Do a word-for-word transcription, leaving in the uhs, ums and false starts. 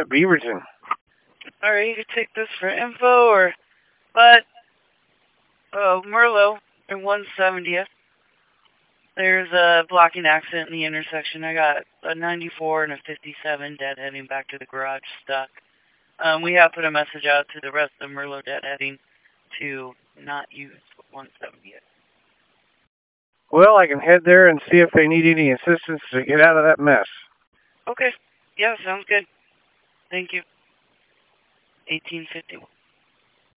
at Beaverton. Alright, you can take this for info, or... But... Oh, Merlot, in one seventieth. There's a blocking accident in the intersection. I got a ninety-four and a fifty-seven deadheading back to the garage stuck. Um, we have put a message out to the rest of the Merlot deadheading to not use one seventieth. Well, I can head there and see if they need any assistance to get out of that mess. Okay. Yeah, sounds good. Thank you. eighteen fifty.